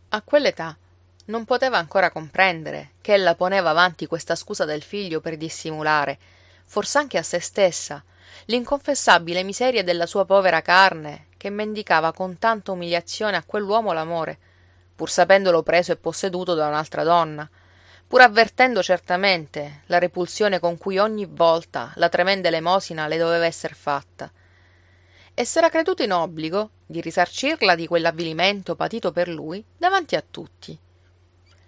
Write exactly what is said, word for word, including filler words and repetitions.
A quell'età non poteva ancora comprendere che ella poneva avanti questa scusa del figlio per dissimulare, fors'anche a se stessa, l'inconfessabile miseria della sua povera carne che mendicava con tanta umiliazione a quell'uomo l'amore, pur sapendolo preso e posseduto da un'altra donna, pur avvertendo certamente la repulsione con cui ogni volta la tremenda elemosina le doveva esser fatta. E s'era creduto in obbligo di risarcirla di quell'avvilimento patito per lui davanti a tutti.